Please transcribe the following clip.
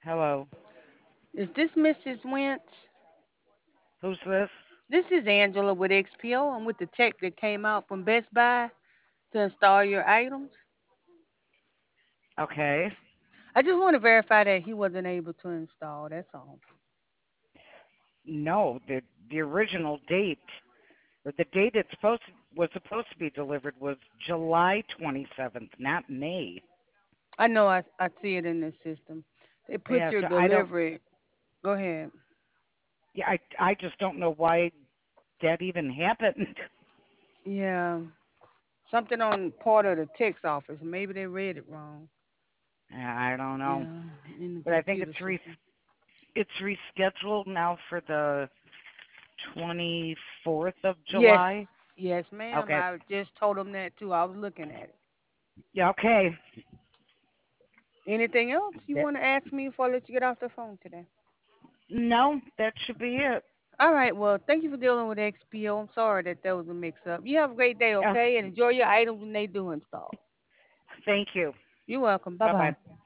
Hello. Is this Mrs. Wentz? Who's this? This is Angela with XPO. I'm with the tech that came out from Best Buy to install your items. Okay. I just want to verify that he wasn't able to install. That's all. No, the original date or the date was supposed to be delivered was July 27th, not May. I know I see it in the system. They put Yeah, your so I don't. delivery. Go ahead. Yeah, I just don't know why that even happened. Yeah. Something on part of the text office. Maybe they read it wrong. I don't know, Yeah, in the but I think computer system. it's rescheduled now for the 24th of Yes. July. Yes, ma'am. Okay. I just told them that too. I was looking at it. Yeah. Okay. Anything else you That, want to ask me before I let you get off the phone today? no, that should be it. All right. Well, thank you for dealing with XPO. I'm sorry that there was a mix-up. You have a great day, Yeah. okay? And enjoy your items when they do install. Thank you. You're welcome. Bye Bye bye. bye.